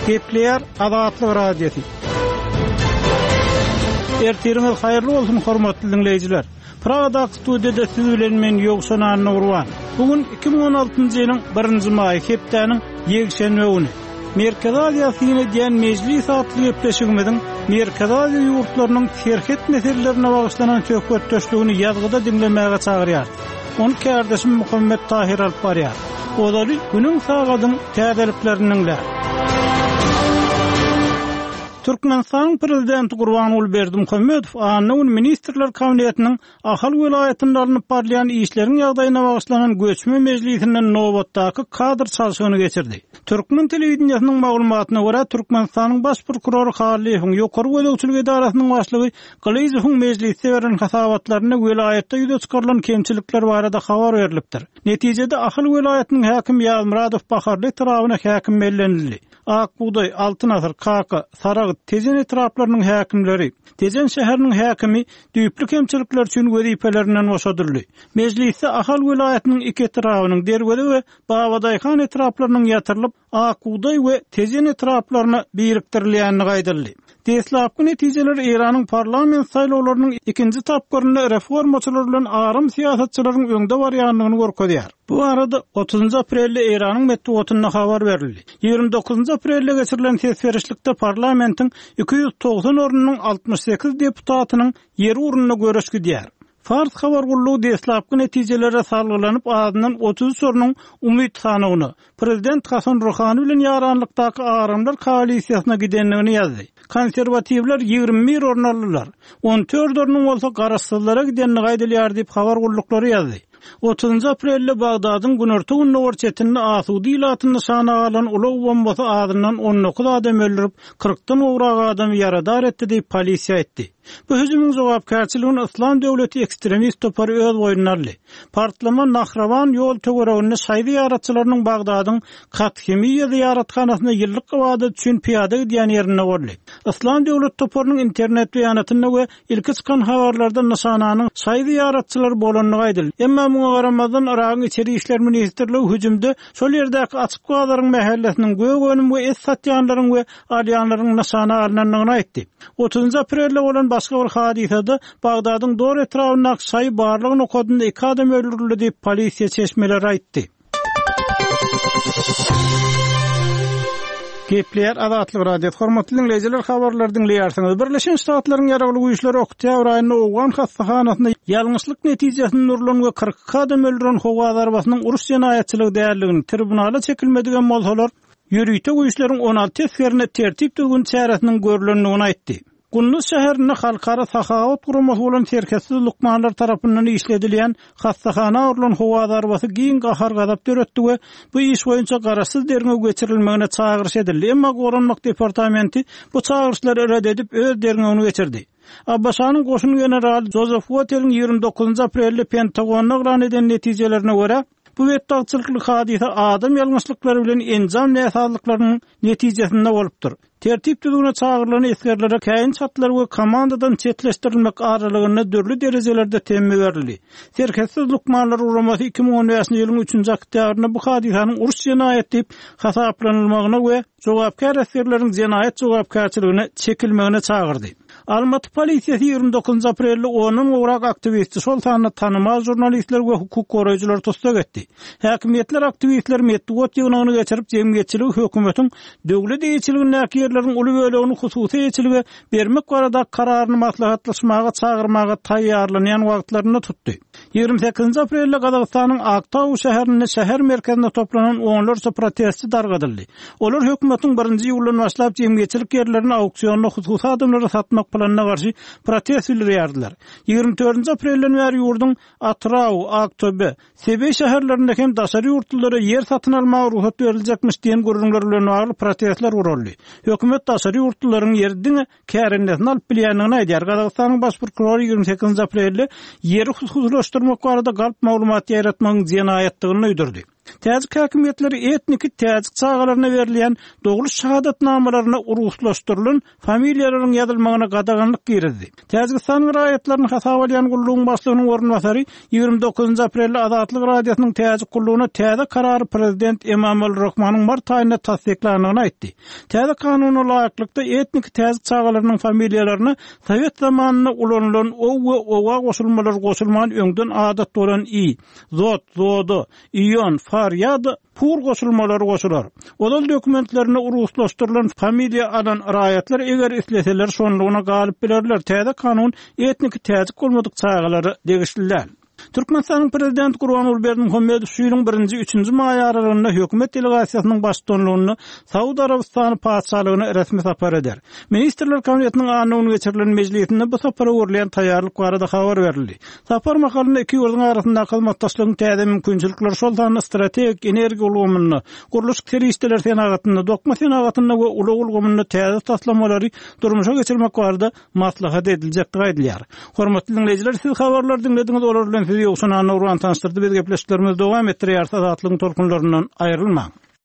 Gepleýär Azatlyk radiosu. Ertiriňiz haýyrly bolsun hormatly dinleýijiler. Pragada studiýada siz bilen men Ýogşan Nurwan. Bugün 2016-njy ýylyň 1-nji maý hepdeniň ýekşenbe güni. Merkez Aziýa syny diýen mejlis atly ýepleşigimiziň Merkez Aziýa ýurtlarynyň terhet meselelerine bagyşlanan töhfet töşlüğini ýazgyda dinlemäge çagyrýar. Onu kardeşim Muhammed Tahir alyp barýar. Olary günüň sagadyň täzeliklerini Türkmenistan prezidenti Gurbanuly Berdimuhammedow anyň ministrler kabinetiniň ahal welaýatyny alınıp barlayan işlerin ýagdaýyna bagyşlanan göçme mejlisinden nobatdaky kadr çalşygyny geçirdi. Türkmen telewizionynyň maglumatyna görä Türkmenistanyň baş prokuroru Haliýewiň ýokary welekçilik edarasynyň başlygy Gylýzowyň mejlisde beren hasabatlaryna welaýatda ýüze çykarylan kemçilikler barada habar berilipdir. Netijede ahal welaýatynyň häkimi Ýazmuradow Baharly tarabyna häkim bellenildi. Akbuğday, Altınasır, Kaka, Saragı, Tezen etraplarının häkimleri, Tezen şäheriniň häkimi düýpli kemçilikler üçin wezipelerinden boşadyldy. Mejlisde ahal welaýatynyň iki etrabynyň Derwede we Babadaýhan etraplarynyň ýatyrylyp, Akbuğday we Tezen etraplaryna birikdirilýäni gaýdyldy. Deslapky netijeler Iranyň parlament saýlawlarynyň ikinji tapgyrynda reformaçylar bilen arym siýasatçylaryň öňde barýanlygyny görkezýär. Bu arada 30 aprelde Iranyň metbuatyna habar berildi. 29 aprelde geçirilen tesberişlikde parlamentiň 290 ornunyň 68 deputatynyň ýeri urnuny görüşgi diýär. Fars habar gulluğu deslapky netijelere salgylanyp adynyň 30 sorunyň Umid Hanowyny prezident Hasan Rouhany bilen ýaranlykdaky aramlar koalisiýasyna gidenligini ýazdy. Konserwatiwler 21 orun aldylar. 14 ornuň bolsa garaşsyzlara gidenini gaýdylýar diýip habar gulluklary ýazdy. 30 aprelde Bagdadyň Günerti Uniwersitetinde asudy ilatyny nişana alan ulag bombasy adynyň 19 adam öldürip 40-dan ograg adam ýaradar etdi diýip polisiýa etdi. Bu hüjümyň jogapkärçiligini Islam döwleti ekstremist topary öz boýnuna aldy. Partlama Nahrawan ýol töwereginde şaýdy ýaratçylarynyň Bagdadyň Kathimiýa ýaratkanasyna ýyllyk wagt üçin piýada gidýän ýerine gorly. Islam döwleti toparynyň internet beýanatyna we ilki çykan habarlarda nişananyň şaýdy ýaratçylar bolanyny gaýdyldy. Emma muňa garamazdan Iragyň içeri işler ministrligi hüjümde şol ýerdäki açyk wagtlaryň mahallesiniň göwgönüm we es satýanlaryň we alýanlaryň nişana alnanyny aýtdy. 30 aprelde bolan başga bir hadisede Bagdadyň dor etrabyna şaý barlygyny okodunda 2 adam öldürildi diýip polisiýa çeşmeleri aýtdy. Gepleýär Azatlyk radio hormatly dinleýijiler, habarlary dinleýärsiňiz. Birleşen Ştatlaryň ýaragly güýçleri oktyabr aýynyň Owgan hastahanasyna ýalňyşlyk netijesinde nurlan we 40 adam öldüren howa zarbasynyň urus ýenaýatçylygy däldigini tribunala çekilmedigen bolsalar, ýürüýte güýçleriň 16 teskerine tertip düzgün çäresiniň görülendigini aýtdy. Gunnus şäherinde halkara sahawat gurulmasy bolan terketsiz lukmanlar tarapyndan işledilýän hastahana urulan howa zarbasy giň gahar gazap döretdi we bu iş boýunça garaşsyz derňe geçirilmegine çagyrış edildi. Emma Gorunmak departamenti bu çagyrşlary red edip öz derňegini geçirdi. Abbasanyň goşun general Joseph Wattel'in 29 aprelde Pentagonyna elan eden netijelerine görä bu wetdagçylyk hadise adam ýalňyşlyklary bilen enjam näsalyklarynyň netijesinde bolupdyr. Tertip düzgüne çağırılan eskerlere käyin çatlar we komandadan çetleşdirilmek aralygyna dörli derejelerde temme berildi. Terketsiz lukmanlar uramasy 2015-nji ýylyň 3-nji oktýabryna bu hadisanyň urus ýenaýat diýip hasaplanylmagyna we jogapkär eskerleriň ýenaýat jogapkärçiligine çekilmegine çagyrdy. Almaty polisiýasy 29 aprelde onun ograg aktivisti şol sanyny tanymaz jurnalistler we hukuk goraýjylar tutsak etdi. Häkimetler aktivistler metbuat ýygyny geçirip jemgyýetçilik hökümetiň döwlet eýçiligindäki ýerleriň uly bölegini hususy eýçilige bermek barada kararyny maslahatlaşmaga çagyrmaga taýýarlanýan wagtlaryny tutdy. 28 aprelde Gazagystanyň Aktaw şäherinde şäher merkezinde toplanan onlarca protestçi dargadyldy. Olar hökümetiň 1-nji ýylyny başlap jemgyýetçilik ýerlerini auksionda hususy adamlara satmak planyna garşy protest bildirýärdiler. 24 aprelden beri ýurduň Atraw, Aktobe, Sebe şäherlerinde hem daşary ýurtlara ýer satyn almagy ruhsat beriljekmiş diýen gurulmalar bilen bagly protestler guruldy. Hökümet daşary ýurtlaryň ýerdiň kärendesini alyp bilýändigini aýdýar. Gazagystanyň baş prokurory 28 aprelde ýeri hususlaşdyrmak barada galp maglumat ýaratmagyň ýenaýatdygyny öýdürdi. Täzik häkimetleri etnik täzik çağalaryna berilýän dogruş şahadatnamalaryna uruslaşdyrylan familiýalaryň ýazylmagyna gadaganlyk girdi. Täzikistan raýatlaryny hasaba alýan gullugyň başlygynyň ornbasary 29 aprelde Azatlyk radiosynyň täzik gullugyna täze karary prezident Emomali Rahmanyň mart aýynda tasdiklandygyny aýtdy. Täze kanuny laýyklykda etnik täzik çağalarynyň familiýalaryna Sowet zamanyna ulanylan owa goşulmalar goşulman öňden adat bolan zot, zodo, iyon, faryad, pur goşulmalar goşular. Olal dokumentlerine uruslaşdyrylan familiýa alan raýatlar eger isleseler şonlugyna galyp bilerler. Täze kanun etnik täzik bolmadyk çağalary degişdiler. Türkmenistanyň prezidenti Gurbanuly Berdimuhammedow şuýylyň 1-3 may aralygynda hökümet delegasiýasynyň başçylygyny Saudy Arabistany paçalygyna resmi sapar eder. Ministrler Kabinetiniň anyny geçirilen mejlisinde bu sapara görülen taýýarlyk barada habar berildi. Sapar makalynda iki ýurduň arasyndaky hyzmatdaşlygyň täze mümkinçilikleri şol sany strategik energiýa ulgamyny, guruluş teristler senagatyny, dokma senagatyny we uly ulgamyny täze taslamалary durmuşa geçirmek barada maslahat ediljekdi aýdylýar. Hormatly dinleýijiler, siz habarlar dinlediňiz, olar bilen sizi ýoksunan Nurwan tanıştyrdy. Biz gepleşiklerimiz dowam etdirýär, azatlygyň tolkunlaryndan aýrylmaň.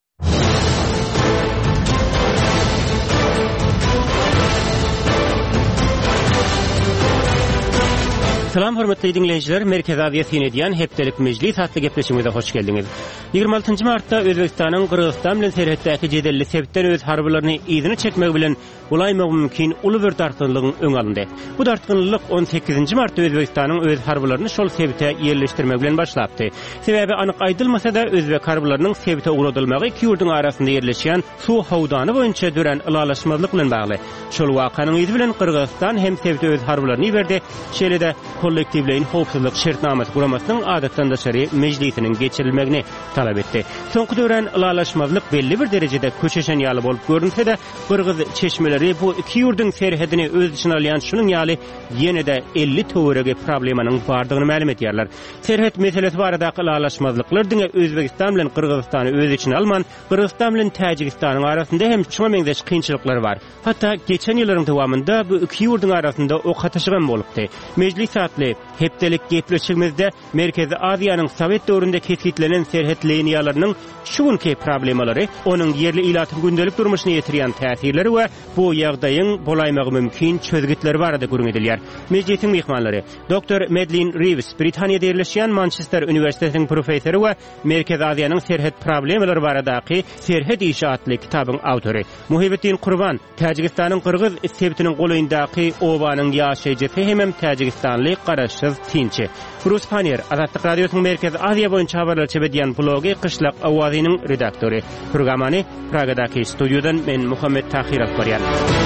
Salam hormatly dinleyijiler, Merkez Aziýa Synediýan Hepdelik Mejlis hatly gepleşigimize hoş geldiňiz. 26 martda Özbekistanyň Kyrgyzstan bilen serhetdäki jedelli sebepden öz harbylaryny ýygyny çekmek bilen ulaymak mümkin uly bir dartgynlygyň öňe alyndy. Bu dartgynlyk 18 martda Özbekistanyň öz harbylaryny şol sebepde ýerleşdirmek bilen başlapdy. Sebebi anyk aýdylmasa-da Özbek harbylarynyň sebepde uradylmagy iki ýurdun arasynda ýerleşýän suw howdany boýunça dören ylalaşmazlyk bilen bagly. Şol wakanyň ýüzü bilen Kyrgyzstan hem sebepde öz harbylaryny berdi. Şeýle-de kollektivleyin howpsuzlyk şertnamasy guramasynyň adatdan daşary mejlisiniň geçirilmegini talap etdi. Soňky dören ylalaşmazlyk belli bir derejede köçeşen ýaly bolup görünse-de, Kyrgyz çeşmeleri bu iki ýurdun serhedini öz içine alýan şunun ýaly ýene-de 50 töwerege problemanyň bardygyny ma'lum etýärler. Serhet meselesi baradaky ylalaşmazlyklar diňe Özbekistan bilen Kyrgyzstany öz içine alman, Kyrgyzstan bilen Täjikistanyň arasynda hem çoňa meňzeş kynçylyklar bar. Hatda geçen ýyllaryň dowamında bu iki ýurdun arasynda ok ataşygan bolupdy. Mejlis hepdelik gepleşigimizde Merkezi Aziýanyň Sowet döwründe keskitlenen serhet liniýalarynyň şugunky problemalary, onuň yerli ilatyň gündelik durmuşyna ýetirýän täsirleri we bu ýagdaýyň bolaýmagy mümkin çözgitleri barada görüň edilýär. Mejlisiň mehmanlary Dr. Madeline Reeves, Britaniýada ýerleşýän Manchester Üniversitetiniň professory we Merkezi Aziýanyň serhet problemalary baradaky Serhet işi atly kitabyň awtory. Muhibetdin Qurban, Täjikistanyň Kyrgyz sebetiniň golaýyndaky obanyň ýaşaýjy hem Täjikistanly garaşsyz tinçi. Bruce Panier, Azatlyk radiosynyň Merkezi Aziýa boýunça habarlar çebedýän blogy Qışlak awazynyň redaktory. Programmany Pragadaky studiýadan men Muhammed Tahir alp barýar.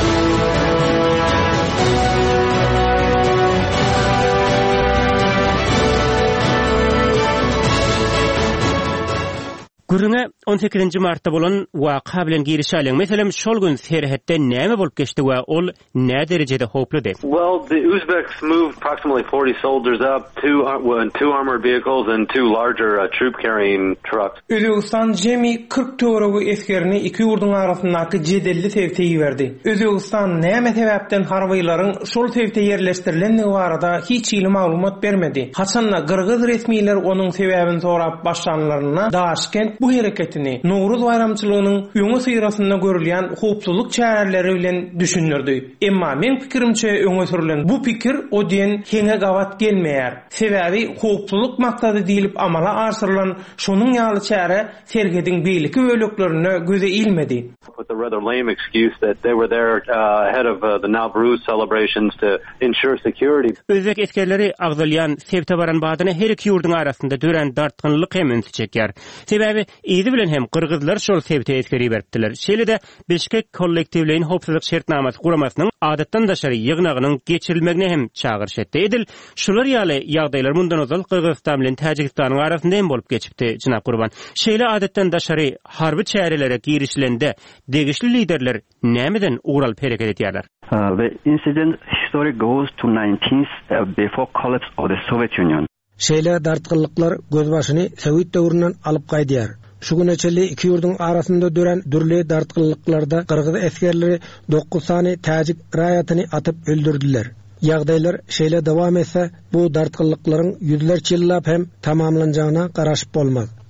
Gürüňe 18 martda bolan waka bilen girişälen meselem şol gün serhetde näme bolup geçdi we ol nä derejede hopludy? Well, the Uzbeks moved approximately 40 soldiers up, two armored vehicles and two larger troop-carrying trucks. Özbekistan jemi 40 töweregi eskerini iki ýurdun arasyndaky jedelli sebepde ýiberdi. Özbekistan näme sebäpden harbylaryň şol sebepde ýerleşdirilenligi barada hiç ýyly maglumat bermedi. Haçanla Kyrgyz resmiýetleri onuň sebäbini sorap başlanlaryna Daşkent bu hereketini Nowruz bayramçylygynyň öňe syrasynda görülýän howpsuzlyk çäreleri bilen düşünürdi. Emma men pikirimçe öňe sürülen bu pikir o diýen heňe gawat gelmeýär. Sebäbi howpsuzlyk maksady diýilip amala aşyrylan şonuň ýaly çäre serhediň beýleki böleklerine göze ilmedi. With the rather lame excuse that they were there ahead of the Nowruz celebrations to ensure security. Özbek eskerleri agdalyan sebte baran badyny her iki ýurdun arasynda dören dartgynlyk hem çekýär. Sebäbi ýygy bilen hem Kyrgyzlar şol sebte eskeri beripdiler. Şeýle-de Bişkek kollektivleýin howpsuzlyk şertnamasy guramasynyň adatdan daşary ýygnagynyň geçirilmegine hem çağırış etdi. Edil şular ýaly ýagdaýlar mundan ozal Kyrgyzstan bilen Täjikistanyň arasynda hem bolup geçipdi Jynap Gurban. Şeýle adatdan daşary harby çärelere girişilende degişli liderler nämeden ural hereket etýärler? The incident history goes to 19th before collapse of the Soviet Union. Şeýle dartgynlyklar göz başyny Sowet döwründen alyp gaýdýar. Şu güneçeli iki ýurdun arasynda dören dürli dartgynlyklarda Kyrgyz eskerleri 9 sany Täjik raýatyny atyp öldürdiler. Ýagdaýlar şeýle dowam etse bu dartgynlyklaryň ýüzlerçe ýyllap hem tamamlanjagyna garaşyp bolmaz.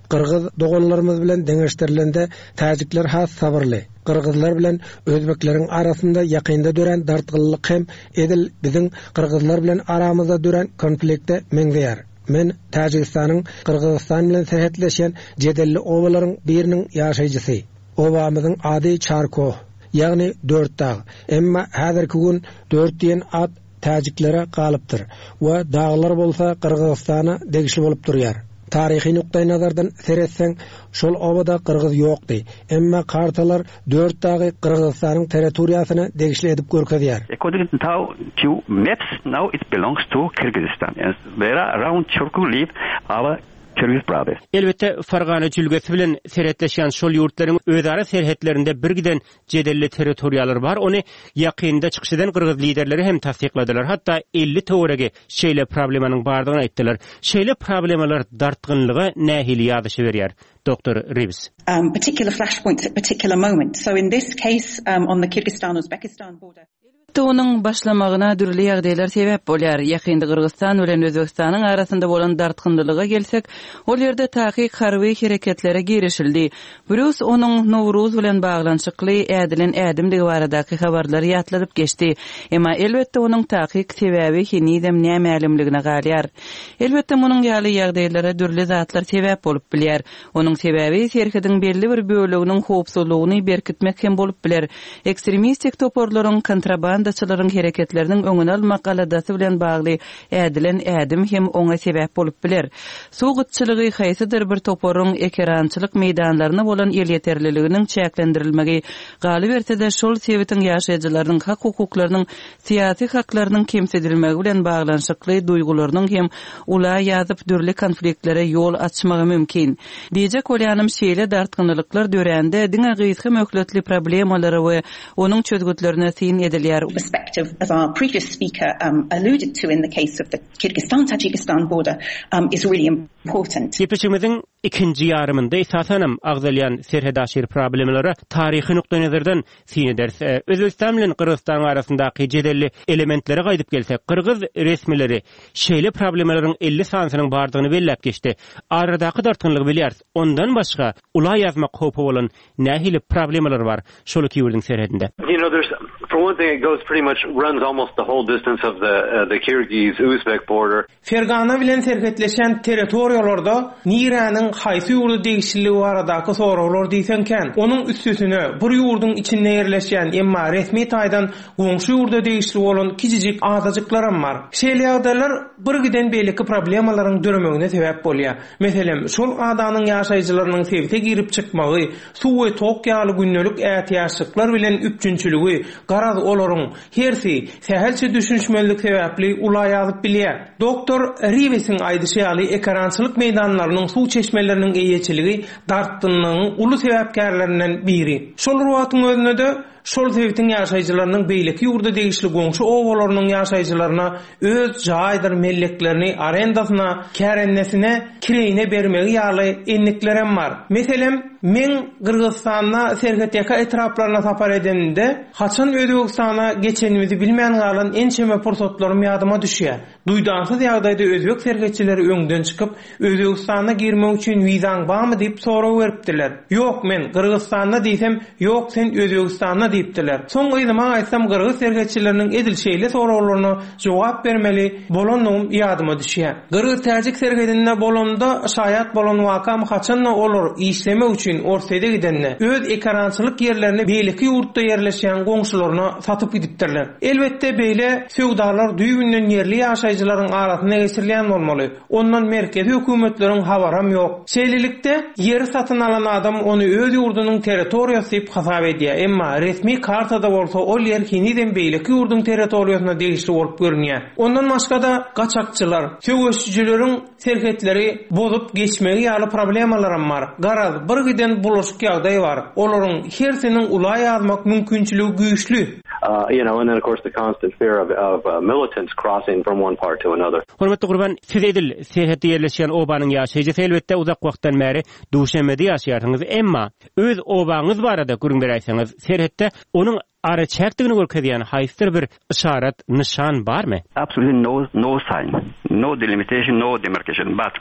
Qırgız doganlarımız bilen deňeşdirilende täjikler has sabırly. Qırgızlar bilen özbekleriň arasynda ýakynda dören dartgyllyk hem edil biziň qırgızlar bilen aramyzda dören konfliktde meňzeýär. Men Täjikistanyň Qırgızstan bilen serhetleşen jedelli obalaryň biriniň ýaşaýjysy. Obamyzyň ady Charko, ýagny 4 dağ. Emma häzirki gün 4 diýen ad Täjiklere galypdyr we dağlar bolsa Qırgızstana degişli bolup durýar. Tarihi nukta nazardan seretseň şol obada Qırgız ýokdy. Emma kartalar 4 dagy Qırgızstanyň territoriýasyny degişli edip görkezýär. According to maps, now it belongs to Kyrgyzstan. And where around Churku live our Kyrgyz brothers. Elbette Fargana jülgesi bilen seretleşen şol ýurtlaryň özara serhetlerinde bir giden jedelli territoriýalar bar. Ony ýakynda çykyşdan Qırgız liderleri hem tasdikladylar. Hatta 50 töwerege şeýle problemanyň bardygyny aýtdylar. Şeýle problemalar dartgynlygy nähili ýadyşy berýär. Dr. Reeves. Particular flashpoints at particular moments. So in this case, on the Kyrgyzstan-Uzbekistan border. Onun başlamagyna dürli ýagdaýlar sebäp bolýar. Ýakynda Qırgızstan bilen Özbekistanyň arasynda bolan dartgynlylyga gelsek, ol ýerde takyk harby hereketlere girişildi. Brus onuň Nowruz bilen baglanşykly ädilen ädimligi baradaky habarlary ýatladyp geçdi. Emma elbetde onuň takyk sebäbi hinidem nämälimligine galýar. Elbetde munyň ýaly ýagdaýlara dürli zatlar sebäp bolup bilýär. Onuň sebäbi serhediň belli bir böleginiň howpsuzlygyny berkitmek hem bolup biler. Ekstremistik toporlaryň kontrabandaçylaryň hereketleriniň öňüne almak galadasy bilen bagly ädilen ädim hem oňa sebäp bolup biler. Suwgutçylygy haýsydyr bir toporyň ekerançylyk meýdanlaryna bolan el ýeterliliginiň çäklendirilmegi galy berse-de şol sebätiň ýaşaýjylarynyň hak hukuklarynyň syýasy haklarynyň kemsedilmegi bilen baglanşykly duýgularynyň hem ula ýazyp dürli konfliktlere ýol açmagy mümkin. Diýjek bolýanym şeýle dartgynlyklar dörände diňe gysga möhletli problemalary we onuň çözgütlerine tin edilýär. Perspective, as our previous speaker alluded to in the case of the Kyrgyzstan-Tajikistan border, is really important. Ýepeşigimiziň ikinji ýarymynda esasanam agdalýan serhedaşyr problemlary taryhy nukda nazardan tin ederiz. Özbekistan bilen Qırgızstan arasyndaky jedelli elementleri gaýdyp gelsek, Qırgız resmileri şeýle problemlaryň 50 sanynyň bardygyny bellep geçdi. Aradaky dartgynlygy bilýär. Ondan başga ula ýazmak hopy bolan nähili problemalar bar şol iki ýurduň serhedinde. You know, there's for one thing, it goes pretty much runs almost the whole distance of the Kyrgyz-Uzbek border. Fergana bilen serhetleşen territoriýalarda Niranyň haýsy ýurdu degişligi baradaky sorawlar diýsenken, onuň üstüsine bir ýurduň içinde ýerleşen emma resmi taýdan goňşy ýurda degişli bolan kiçijik azajyklaram bar. Şeýle ýagdaýlar bir giden beýleki problemalaryň dörmegine sebäp bolýar. Meselem, şol adanyň ýaşaýjylarynyň sebäte girip çykmagy, suw we tok ýaly günnelik ähtiýaçlyklar bilen üpçünçüligi, garaz olaryň hersi sähelçe düşünşmelik sebäpli ula ýazyp bilýär. Dr. Reeves'iň aýdyşy ýaly ekerançylyk meýdanlarynyň suw çeşmeleriniň eýeçiligi dartgynlygynyň uly sebäpkärlerinden biri. Şol ruwatyň özüne de şol sebäpden ýaşaýjylarynyň beýleki ýurda degişli goňşy owalarynyň ýaşaýjylaryna öz jaýdyr melleklerini arendasyna, kärennesine, kireýine bermegi ýaly enliklerem bar. Meselem, men Qırgızstana serheteka etraplaryna sapar edende, haçan Özbekistana geçenimizi bilmeýän galan ençeme pursatlarym ýadyma düşýär. Duýdansyz ýagdaýda özbek serhetçileri öňden çykyp, Özbekistana girmek üçin wizaň barmy diýip soraw beripdiler. Ýok, men Qırgızstana diýsem, ýok sen Özbekistana diýipdiler. Soňky zaman aýtsam Qırgız serhetçileriniň edil şeýle sorawlaryna jogap bermeli bolanlygym ýadyma düşýär. Qırgız-Täjik serhetinde bolanda şaýat bolan wakam haçan olar işlemek üçin ortaýda gidenne öz ekerançylyk ýerlerini beýleki ýurtda ýerleşen goňşularyna satyp gidipdirler. Elbetde beýle söwdalar düýbünden ýerli ýaşaýjylaryň arasyna geçirilýän bolmaly. Ondan merkezi hökümetleriň habaram ýok. Şeýlelikde ýeri satyn alan adam ony öz ýurdunyň territoriýasy diýip hasap edýär. Emma resmi kartada bolsa ol ýer hiniden beýleki ýurduň territoriýasyna degişli bolup görünýär. Ondan başga da gaçakçylar, söwüşçüleriň serhetleri bozup geçmegi ýaly problemalaram bar. Garaz bir giden bulaşyk ýagdaý bar. Olaryň hersiniň ula ýazmak mümkinçiligi güýçlü. You know, and then of course the constant fear of militants crossing from one part to another. Hormatly Gurban, siz edil serhetde ýerleşen obanyň ýaşaýjy elbetde uzak wagtdan bäri duşemede ýaşaýarsyňyz, emma öz obaňyz barada görüň beräýsiňiz, serhetde onuň ara çäkdigini görkezýän haýsyr bir işaret, nişan barmy? Absolutely no sign, no delimitation, no demarcation. But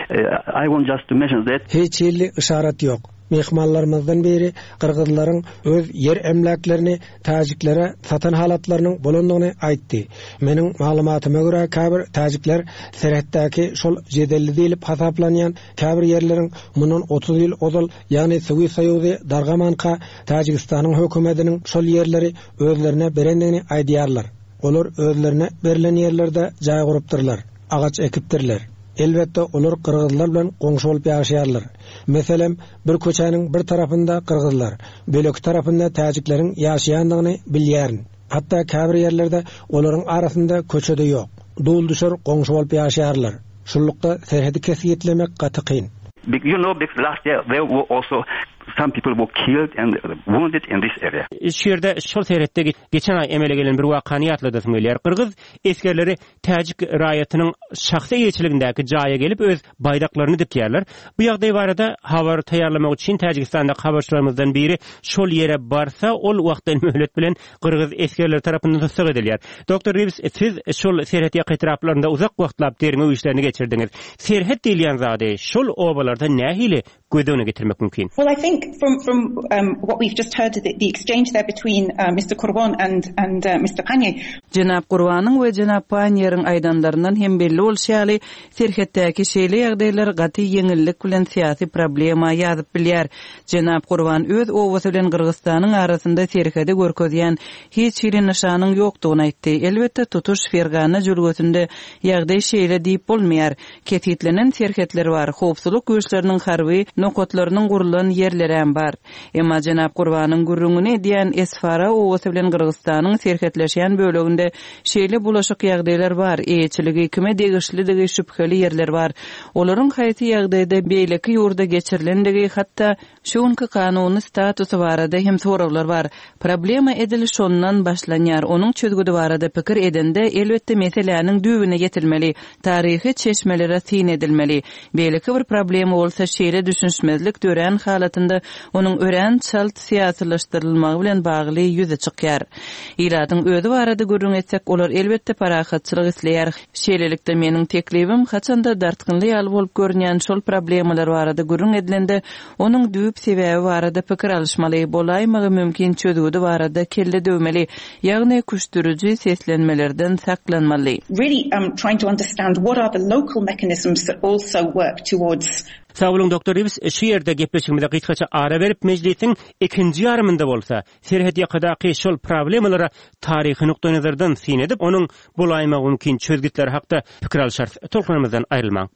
I want just to mention that hiç illi işaret yok. Mehmanlarımızdan biri Qırgızların öz yer emlaklerini tajiklere satan halatlarının bolandygyny aýtdy. Mening maglumatyma görä käbir tajikler serhetdäki şol jedelli diýilip hasaplanýan käbir yerleriň mundan 30 ýyl ozal, ýagny Sovet Soýuzy Dargamanka Tajikistanyň hökümetiniň şol yerleri özlerine berendigini aýdýarlar. Olar özlerine berilen yerlerde jaý gurupdyrlar, agaç ekipdirler. Elbette olar Qırgızlar bilen goňşy bolup ýaşaýarlar. Meselem bir köçäniň bir tarapynda Qırgızlar, bölek tarapynda Tajikleriň ýaşaýandygyny bilýärin. Hatda käbir yerlerde olaryň arasynda köçede ýok. Dul düşer goňşy bolup ýaşaýarlar. Şullukda serhedi kesiyetlemek gaty kyn. you know, because last year there were also some people were killed and wounded in this area. Şu yerde şol seretde geçen ay emele gelen bir wakany ýatladyp söýler. Qırgız eskerleri Tajik raýatynyň şahsy ýeçiligindäki jaýa gelip öz baydaklaryny dipýärler. Bu ýagdaý barada habar taýýarlamak üçin Tajikistanda habarçylarymyzdan biri şol ýere barsa ol wagtdan möhlet bilen Qırgız eskerleri tarapyndan tutsak edilýär. Dr. Reeves, siz şol seret ýakytraplarynda uzak wagtlap derme işlerini geçirdiňiz. Serhet diýilýän zady şol obalarda nähili gödöne getirmek mümkin? Well, I think from what we've just heard, the exchange there between Mr. Kurban and Mr. Panye. Jenap Kurban'ın ve Jenap Panye'rin aydanlarından hem belli olşaly serhetdäki şeýle ýagdaýlar gaty ýeňillik bilen syýasy problema ýazyp bilýär. Jenap Kurban öz owasy bilen Qırgızstanyň arasynda serhede görkezýän hiç bir nişanyň ýokdugyny aýtdy. Elbetde tutuş Fergana jülgösünde ýagdaý şeýle diýip bolmaýar. Ketitlenen serhetler bar, howpsuzlyk güýçleriniň harby nokotlarynyň gurulan yerlerem bar. Emma Jenap Kurban'ın gurrungyny diýen Esfara owasy bilen Qırgızstanyň serhetleşýän böleginde şeýle bulaşyk ýagdaýlar bar. Eýçiligi kime degişlidigi şüpheli yerler bar. Olaryň haýaty ýagdaýda beýleki ýurda geçirilendigi hatda şuňky kanuny statusy barada hem sorawlar bar. Problema ediliş ondan başlanýar. Onuň çözgüdi barada pikir edende elbetde meseleniň düýbüne getilmeli, taryhy çeşmelere tin edilmeli. Beýleki bir problema bolsa şeýle düşünşmezlik dören halatynda onuň ören çalt siýasalaşdyrylmagy bilen bagly ýüze çykýar. Iradyň özi barada görüň etsek, olar elbetde parahatçylyk isleýär. Şeýlelikde meniň teklibim haçanda dartgynly ýaly bolup görünýän şol problemalar barada görüň edilende onuň düýüp sebäbi barada pikir alışmaly, bolaýmagy mümkin çözgüdi barada kelle döwmeli, ýagny kuşduruji seslenmelerden saklanmaly. Really trying to understand what are the local mechanisms that also work towards. Sağ olun Dr. Reeves, şu yerde gepleşigimizde gıçgaça ara berip meclisin ikinci yarımında bolsa serhet ýakadaky şol problemalara taryhy nukta nazardan sin edip onuň bolaýmagy mümkin çözgütleri hakda pikir alşar. Tolkunymyzdan aýrylmaň.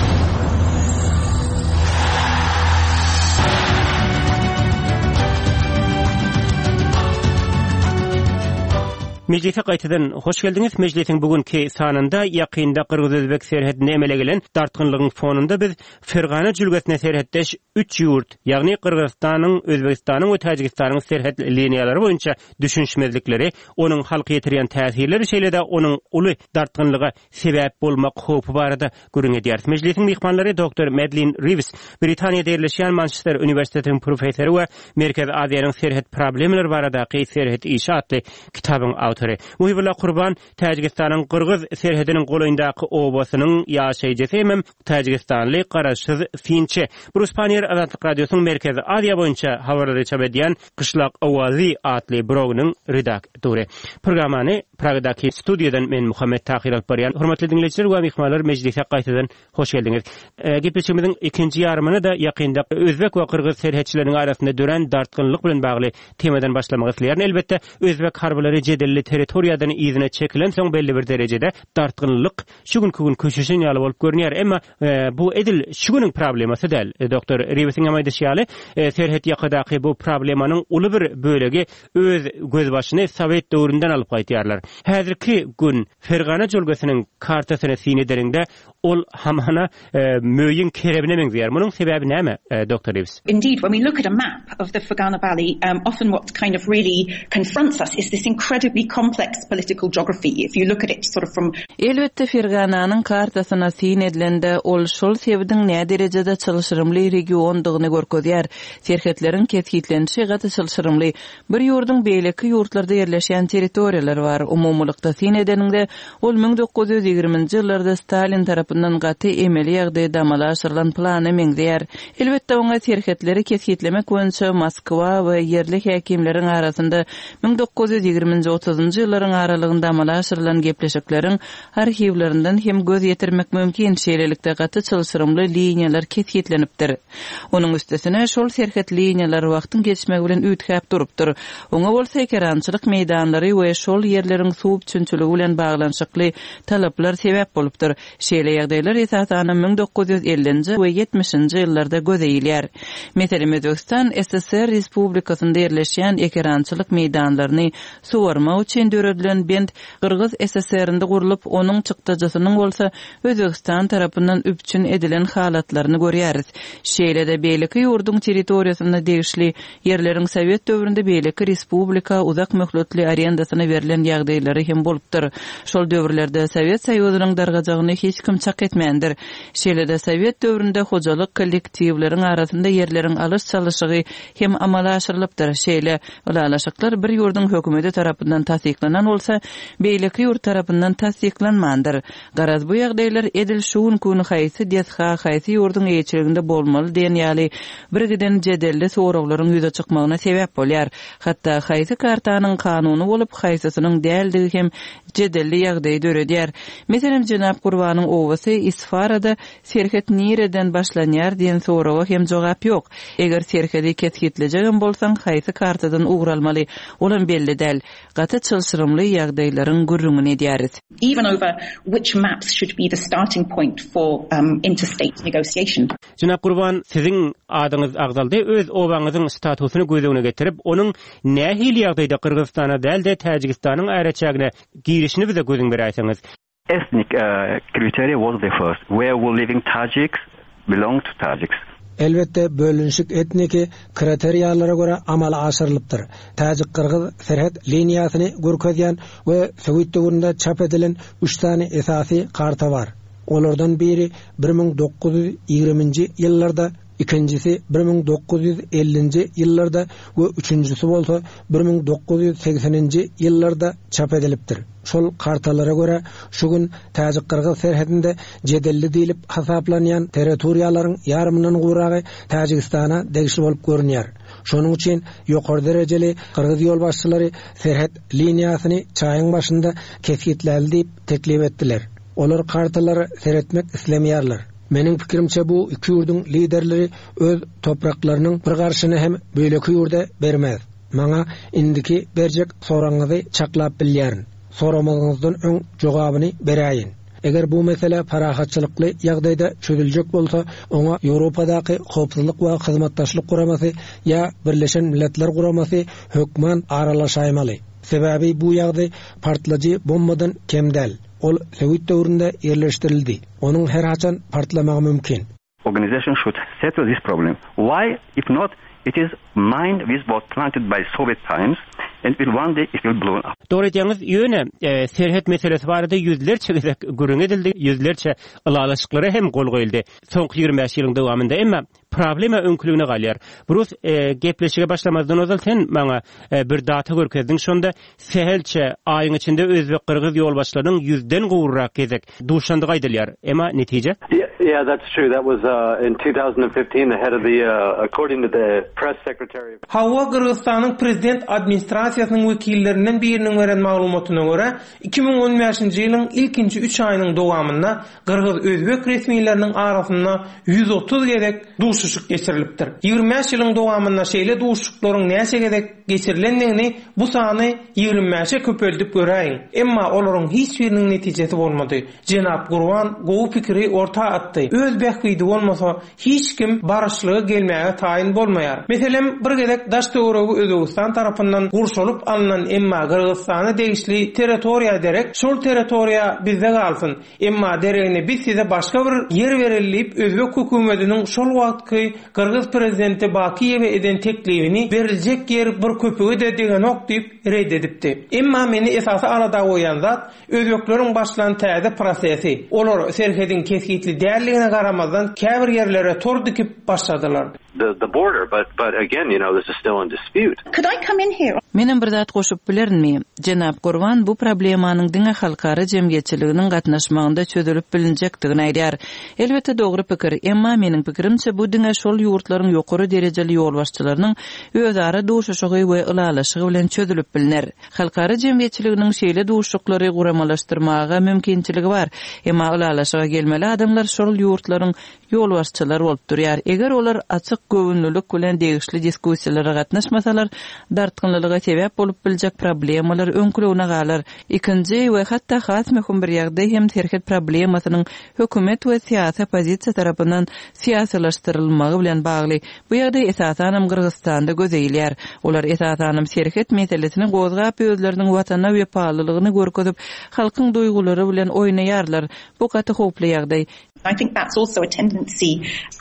Meclise gaýtadan hoş geldiňiz. Meclisiň bugünkü sanynda ýakynda Qırgız-Özbek serhetine emele gelen dartgynlygyň fonunda biz Fergana jülgesine serhetdeş 3 ýurt, ýagny Qırgızstanyň, Özbekistanyň we Tajikistanyň serhet liniýalary boýunça düşünşmezlikleri, onuň halka ýetirýän täsirleri şeýle-de onuň uly dartgynlyga sebäp bolmak howpy barada görüň edýär. Meclisiň mehmanlary Dr. Madeline Reeves, Britaniýada ýerleşýän Manchester Üniversitetiň professory we Merkez Aziýanyň serhet problemleri baradaky serhet işi atly kitabyň Muhibullah Kurban, Tajikistanyň Qırgız serhediniň goýundaky obasynyň ýaşaýjysy hem Tajikistanly garaşsyz finçe. Bruce Panier Azatlyk radiosynyň Merkezi Aziýa boýunça habarlary çap edýän Qışlak Awazy atly blogynyň redaktory. Programmany Pragadaky studiýadan men Muhammed Tahir alyp barýan. Hormatly dinleýijiler we mehmanlar, meclise gaýtadan hoş geldiňiz. Gepleşigimiziň ikinji ýarymyny da ýakynda Özbek we Qırgız serhetçileriň arasynda dören dartgynlyk bilen bagly temadan başlamagy isleýär. Elbetde Özbek harblary jedelli territoriýadan ýygyna çekilen soň belli bir derejede dartgynlyk şu gün köşeşen ýaly bolup görünýär. Emma bu edil şu güniň problemasy däl. Dr. Reeves'in amaýdaşyaly serhet ýakadaky bu problemanyň uly bir bölegi öz göz başyny Sowet döwründen alyp gaýtýarlar. Häzirki gün Fergana jölgesiniň kartasyny sin ederinde ol hamana möýin kerebine meňzeýär. Munyň sebebi näme, Dr. Reeves? Indeed, when we look at a map of the Fergana Valley, often what kind of really confronts us is this incredibly complex political geography if you look at it sort of from. Elbette Fergananyň kartasyna sin edilende ol şol sebidin näme derejede çalışyrymly regiondygyny görkezýär. Serhetlerin ketgitlenişi gaty çalışyrymly bir ýurdun beýleki ýurtlarda ýerleşen territoriýalar bar. Umumlykda sin edeninde ol 1920-nji ýyllarda Stalin tarapyndan gaty emeli ýagdaý damalaşyrylan plany meňzeýär. Elbette oňa serhetleri ketgitlemek boýunça Moskwa we yerli häkimleriň arasynda 1920-30-njy ýyllaryň aralygynda damalaşyrylan gepleşikleriň arhivlerinden hem göz ýetirmek mümkin şeýlelikde gaty çalışyrymly liniýalar ketgitlenipdir. Onuň üstesine şol serhet liniýalar wagtyň geçmegi bilen ütkäp durupdyr. Oňa bolsa ekerançylyk meýdanlary we şol ýerleriň suw üçinçiligi bilen baglanşykly talaplar sebäp bolupdyr. Şeýle ýagdaýlar esasana 1950-nji we 70-nji ýyllarda gözeýilýär. Meselem Özbekistan SSR Respublikasynda ýerleşýän ekerançylyk meýdanlaryny suwarma üçin döredilen bend Kırgız SSR-nde gurulyp onuň çykdyjysynyň bolsa Özbekistan tarapyndan üpçün edilen halatlaryny görýäris. Şeýle-de beýleki ýurdun territoriýasyna degişli ýerleriň Sowet döwründe beýleki respublika uzak möhletli arendasyna berilen ýagdaýlary hem bolupdyr. Şol döwürlerde Sowet Soýuzynyň dargajagyny hiç kim çak etmändir. Şeýle-de Sowet döwründe hojalyk kollektiwleriň arasynda ýerleriň alyş çalyşygy hem amalaşyrylypdyr. Şeýle ulalaşyklar bir ýurdun hökümeti tarapyndan tasdiklanan bolsa, beýleki ýurt tarapyndan tasdiklanmandyr. Garaz bu ýagdaýlar edil şuun kuny haýsy desha haýsy ýurdun eýçiliginde bolmaly diýen ýaly birgiden jedelli soraklaryň ýüze çykmagyna sebäp bolýar. Hatda haýsy kartanyň kanuny bolup haýsysynyň däldigi hem jedelli ýagdaý döredýär. Meselem Jenap Gurbanyň owasy Isfarada serhet nireden başlanýar diýen soraga hem jogap ýok. Eger serheti ketgitlejegen bolsaň haýsy kartadan ugralmaly, olan belli däl. Gaty çalışyrymly ýagdaýlaryň gürrüňini edýäris. Even over which maps should be the starting point for interstate negotiation. Jenap Gurban, siziň adyňyz agdaldy öz obaňyzyň statusyny gözegine getirip, onuň nähili ýagdaýda Kyrgyzstana dälde Täjikistanyň äreçägine girişini bize gözüň berýärsiňiz. Ethnic criteria was the first. Where were living Tajiks belong to Tajiks. Elbette bölünşik etniki kriteriýalara göre amala aşyrylypdyr. Täjik-Kyrgyz serhet liniýasyny görkezýän we Sowet döwründe çap edilen 3 tane esasy karta bar. Olardan biri 1920-nji ýyllarda, ikincisi 1950-nji ýyllarda we üçüncüsü bolsa 1980-nji ýyllarda çap edilipdir. Şol kartalara göre şu gün Täjik-Kyrgyz serhetinde jedelli diýilip hasaplanýan territoriýalaryň ýarymynyň guragy Täjikistana degişli bolup görünýär. Şonuň üçin ýokary derejeli Kyrgyz ýolbaşçylary serhet liniýasyny çaýyň başynda kesgitläli diýip teklip etdiler. Olar kartalary seretmek islemýärler. Mening pikirimçe bu iki ýurdun liderleri öz topraklarynyň bir garşyny hem beýleki ýurda bermez. Maňa indiki berjek soraňyzy çaklap bilýärin. Soramagyňyzdan öň jogabyny beräýin. Eger bu mesele parahatçylykly ýagdaýda çözüljek bolsa, oňa Ýewropadaky howpsuzlyk we hyzmatdaşlyk guramasy ýa Birleşen Milletler guramasy hökmen aralaşaýmaly. Sebäbi bu ýagdaý partlagy bombadan kemdäl. Ol Sowet döwründe ýerleşdirildi. Onuň her haçan partlamagy mümkin. Organization should settle this problem. Why? If not, it is mine which was planted by Soviet times and one day it will blow up. Doğru diýňiz, ýöne serhet meselesi barada ýüzlerçe gürrüň edildi, ýüzlerçe ulalaşyklary hem gol goýuldy. Soňky 25 ýylyň dowamında emma problema öňkülügine galýar. Burus gepleşige başlamazdan ozal sen maňa bir data görkezdiň şonda sehelçe aýyň içinde Özbek Kyrgyz ýolbaşlarynyň 100den gowurrak gezek duşandy gaýdylýar. Emma netije? Yeah, that's true. That was in 2015 the head of the according to the press secretary. Hawa Kyrgyzstanyň prezident administrasiýasynyň wekillerinden biriniň beren maglumatyna görä 2015-nji ýylyň ilkinji 3 aýynyň dowamynda Kyrgyz Özbek resmiýetleriniň arasynda 130 gezek duşuşyk geçirilipdir. 25 ýylyň dowamynda şeýle duşuşyklaryň näçe gezek geçirilendigini bu sany 25-e köpeldip göräýin. Emma olaryň hiç biriniň netijesi bolmady. Jenap Gurban gowy pikiri orta atdy. Özbek gydy bolmasa hiç kim barışlygy gelmäge taýin bolmaýar. Meselem bir gezek daş töweregi Özbekistan tarapyndan gurşulan olup alınan emma Kırgızstany değişli territoriya derek şol territoriya bizde galsın. Emma deregine biz size başka bir yer verilip Özbek hökümetiniň şol wagtky Kırgız prezidenti Bakiýewe eden teklifini beriljek yer bir köpügi de degen ok diýip reddedipdi. Emma meni esasy arada goýan zat Özbekleriň başlan täze prosesi. Olar serhedin keskitli dälligine garamazdan käbir yerlere tor dikip başladylar. The border, but again, this is still in dispute. Could I come in here? Menem bir zat goşup bilermi? Jenap Gurban bu problemanyň diňe halkara jemgyýetçiliginiň gatnaşmagynda çözülüp bilinjekdigini aýdýar. Elbetde dogry pikir, emma meniň pikirimçe bu diňe şol ýurtlaryň ýokary derejeli ýolbaşçylarynyň özara duşuşygy we ılalaşygy bilen çözülüp bilinär. Halkara jemgyýetçiliginiň şeýle duşuşyklary guramalaşdyrmaga mümkinçiligi bar. Emma ılalaşyga gelmeli adamlar şol ýurtlaryň ýolbaşçylary bolup durýar. Eger olar açyk göwnülik bilen degişli diskussiýalara gatnaşmasalar, dartgynlylyga sebäp bolup biljek problemalar öňkülegine galar. Ikinji we hatda has möhüm bir ýagdaý hem terket problemasynyň hökümet we siýasat pozisiýa tarapyndan siýasalaşdyrylmagy bilen bagly. Bu ýagdaý esasanam Kyrgyzstanda gözeýilýär. Olar esasanam serket meselesini gozgap özleriniň watana we paýlylygyny görkezip, halkyň duýgulary bilen oýnaýarlar. Bu gaty hoply ýagdaý. I think that's also a tendency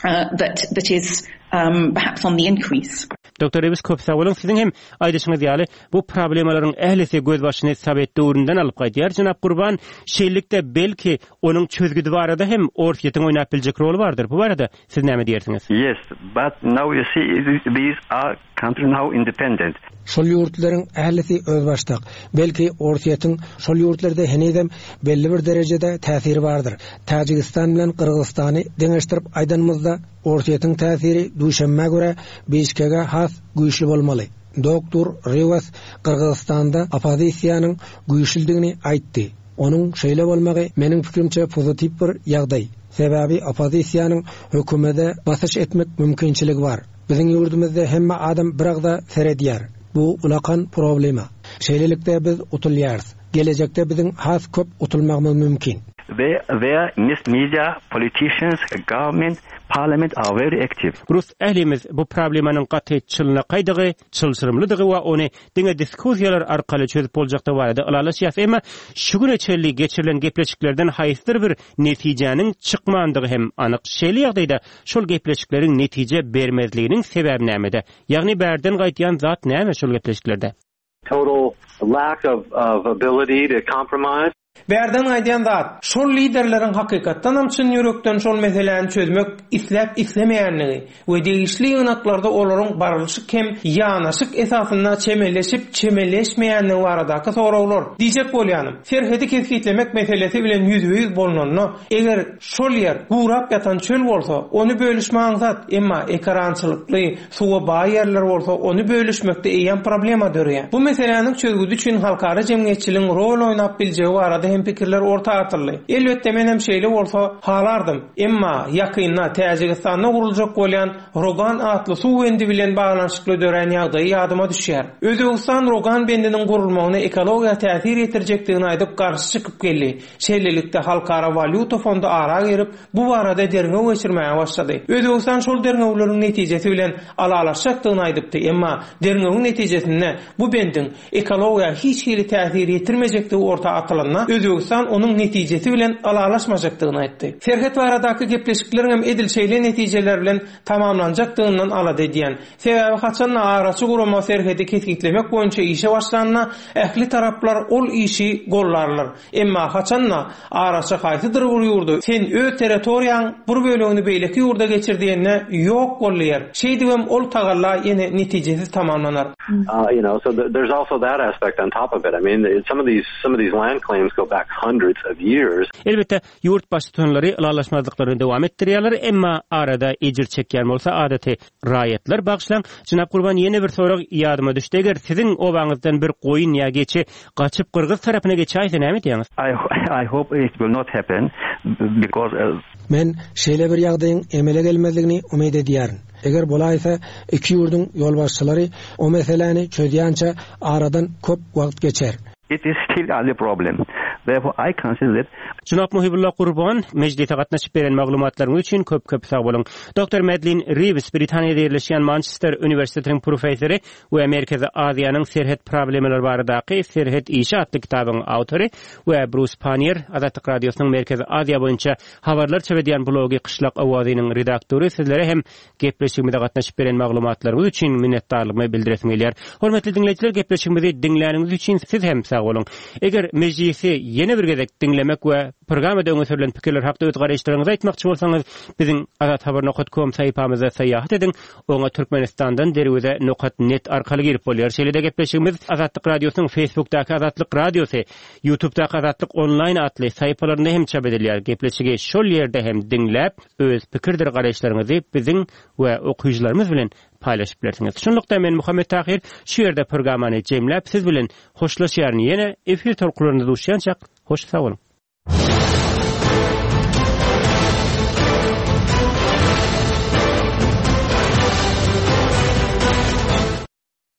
that is perhaps on the increase. Dr. Ebis köp sağ bolun. Sizin hem aýdyşyňyz ýaly bu problemalaryň ählisi göz başyny sabet döwründen alyp gaýdýar. Jenap Gurban, şeýlelikde belki onuň çözgüdi barada hem ortaýetin oýnap biljek rol bardyr. Bu barada siz näme diýersiňiz? Yes, but now you see these are country now independent. Şol ýurtlaryň ählisi özbaşdyk. Belki ortaýetin şol ýurtlarda henedem belli bir derejede täsiri bardyr. Tajikistan bilen Kırgızstany deňeşdirip aýdanymyzda ortaýetin täsiri duşanma göre beşkege has güýçli bolmaly. Doktor Rivas Kırgızstanda opozisiýanyň güýçliligini aýtdy. Onuň şeýle bolmagy meniň pikirimçe pozitip bir ýagdaý. Sebäbi opozisiýanyň hökümete basyş etmek mümkinçiligi bar. Biziň ýurdumyzda hemme adam biragda seredýär. Bu ulakan problema. Şeýlelikde biz utulýarys. Gelecekde biziň has köp utulmagymyz mümkin. Where media, politicians, government, parliament are very active. Rus ählimiz bu problemanyň gatyçylygyna gaýdygy, çylşyrymlydygy we ony diňe diskussiýalar arkaly çözüp boljakda barada ılalaşýar. Emma şu güne çelli geçirilen gepleşiklerden haýsdyr bir netijäniň çykmandygy hem anyk. Şeýle ýagdaýda şol gepleşikleriň netije bermezliginiň sebebi nämede? Ýagny bärden gaýtýan zat näme şol gepleşiklerde? Total lack of ability to compromise. Berden aýdýan zat, şol liderleriň hakykatdan amçyn ýürekden şol meseleni çözmek isläp islemeýänligi we degişli ýynaklarda olaryň barlyşyk hem ýanaşyk esasynda çemeleşmeýänligi baradaky sorawlar. Diýjek bolýanym, serhedi keskitlemek meselesi bilen ýüzüýüz bolnanna, eger şol ýer gurap ýatan çöl bolsa, onu bölüşmäň zat, emma ekrançylykly, suwa baý ýerler bolsa, onu bölüşmekde eýen problema dörýär. Bu meseleniň çözgüdi üçin halkara jemgyýetçiligiň rol oýnap biljegi barada hem pikirler orta atyrly. Elbetde men hem şeýle bolsa halardım. Emma ýakynda Täjikistanda guruljak bolýan Rogan atly suw bendi bilen baglanyşykly dören ýagdaý ýadyma düşýär. Özbegistan Rogan bendiniň gurulmagyna ekologiýa täsir ýetirjekdigini aýdyp garşy çykyp geldi. Şeýlelikde halkara valyuta fondu ara gerip bu barada derňew geçirmäge başlady. Özbegistan şol derňewleriň netijesi bilen alalaşjakdygyny aýdypdy. Emma derňewiň netijesinde bu bendin ekologiýa hiç hili täsir ýetirmejekdigi orta atylanyna Özbegistan onun netijesi bilen alalaşmajakdygyny aýtdy. Serhet baradaky gepleşikler hem edilşeýli netijeler bilen tamamlanjakdygynyň alady diýen. Sebäbi haçan araçy gurama serheti keskitlemek boýunça işe başlanana ähli taraplar ol işi gollarlar. Emma haçan araçy haýsydyr ýurdu. Sen öz territoriýaň bir bölegini beýleki ýurda geçirdiğine ýok bolýar. Şeýdigem ol tagalla ýene netijesi tamamlanar. So there's also that aspect on top of it. I mean, some of these land claims go back hundreds of years. Elbette yurt başçylary ılalaşmazlyklaryny dowam etdirýärler, emma arada ejir çekýän bolsa adaty raýatlar bagşlan. Jenap Gurban ýene bir sorak ýadyma düşdi. Eger siziň obaňyzdan bir goýun ýa geçi gaçyp Kyrgyz tarapyna geçäýse näme diýäňiz? I hope it will not happen because men şeýle bir ýagdaýyň emele gelmezligini umyt edýärin. Eger bolaýsa iki ýurdun ýolbaşçylary o meseleni çözýänçe aradan köp wagt geçer. It is still a problem. Therefore, I consider that. Jynap Muhibullah Qurban, meclise gatnaşyp beren maglumatlaryň üçin köp sag bolun. Dr. Madeline Reeves, Britaniýada ýerleşýän Manchester Üniversitetiniň professory we Merkezi Aziýanyň serhet problemleri baradaky Serhet işi atly kitabyň awtory we Bruce Panier, Azatlyk radiosynyň Merkezi Aziýa boýunça habarlar çevedýän blogy Qışlak awazynyň redaktory. Sizlere hem gepleşigimizde gatnaşyp beren maglumatlaryňyz üçin minnetdarlygymy bildiresiň gelýär. Hormatly dinleýijiler, gepleşigimizi dinläniňiz üçin siz hem sag bolun. Eger meclisi ýene bir gezek dinlemek we programda öňe pikirler hakda öz garaşlaryňyzy aýtmakçy bolsaňyz, biziň azathabar.com saýpamyza saýahat edin. Oňa Türkmenistandan derwede.net arkaly girip bolýar. Şeýle-de gepleşigimiz Azatlyk radiosynyň Facebookdaky Azatlyk radiosy, YouTubedaky Azatlyk online atly saýpalarynda hem çap edilýär. Gepleşigi şol ýerde hem dinläp, öz pikirdir garaşlaryňyzy biziň we okuýjylarymyz bilen paylaşyp bersiňiz. Şonlukda men Muhammed Tahir şu ýerde programany jemläp siz bilen hoşlaşýaryn ýene efir tolkularyny duşýançak hoş sag bolun.